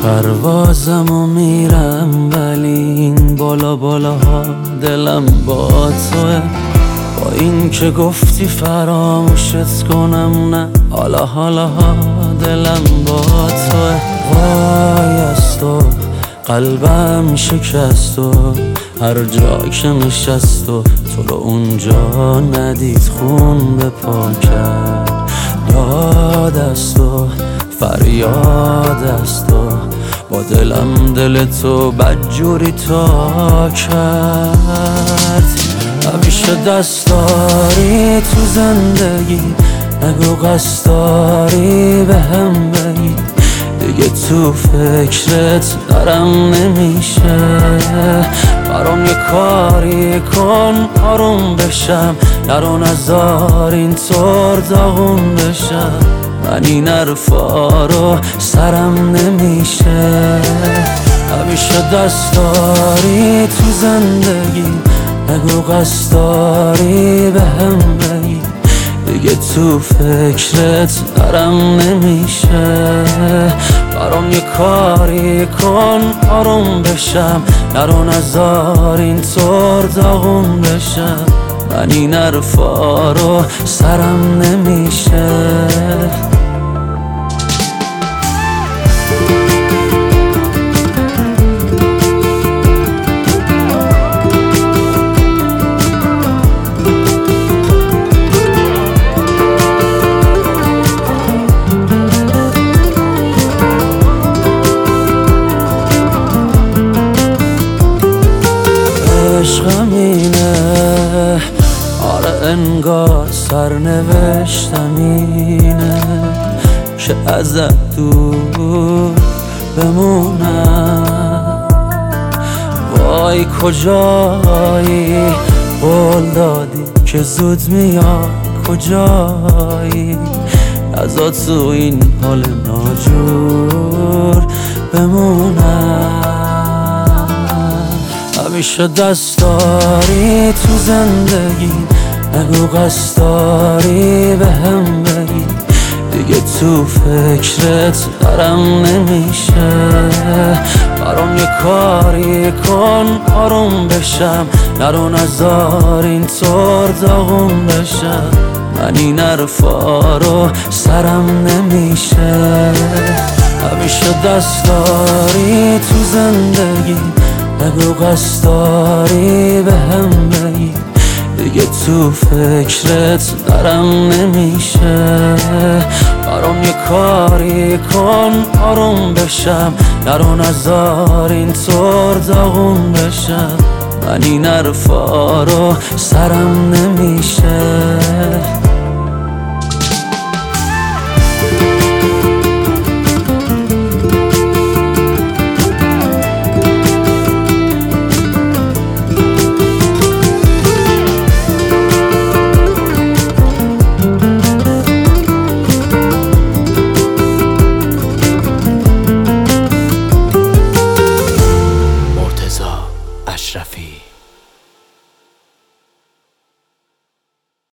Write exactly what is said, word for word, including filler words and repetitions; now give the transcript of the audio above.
پروازمو میرم ولی این بالا بالاها دلم با توه. با این که گفتی فراموشت کنم نه، حالا حالا ها دلم با توه. وای از تو قلبم شکست و هر جا که نشست و تو رو اونجا ندید خون به پا کرد. داد از تو فریاد از تو با دلم دل تو بدجوری تا کرد. همیشه دست داری تو زندگی، نگو قصد داری به هم بگی. دیگه تو فکرت دارم نمیشه، برام یه کاری کن آروم بشم. نرو نزار اینطور داغون بشم، من این حرفا رو سرم نمیشه. همیشه دست داری تو زندگی، نگو قصد داری به هم بگی. دیگه تو فکرت دارم نمیشه، برام یه کاری کن آروم بشم. نرو نزار اینطور داغون بشم، من این حرفا رو سرم نمیشه. عشقم اینه، آره انگار سرنوشتم اینه که ازت دور بمونم. وای کجایی قول دادی که زود میاد، کجایی ازا تو این حال ناجور بمونم. همیشه دست داری تو زندگی، نگو قصد داری به هم بگی. دیگه تو فکرت دارم نمیشه، برام یه کاری کن آروم بشم. نرو نزار اینطور داغون بشم، من این حرفا رو سرم نمیشه. همیشه دست داری تو زندگی، نگو قصد داری به هم بگی. دیگه تو فکرت دارم نمیشه، برام یه کاری کن آروم بشم. نرو نزار اینطور داغون بشم، من این حرفا رو سرم نمیشه.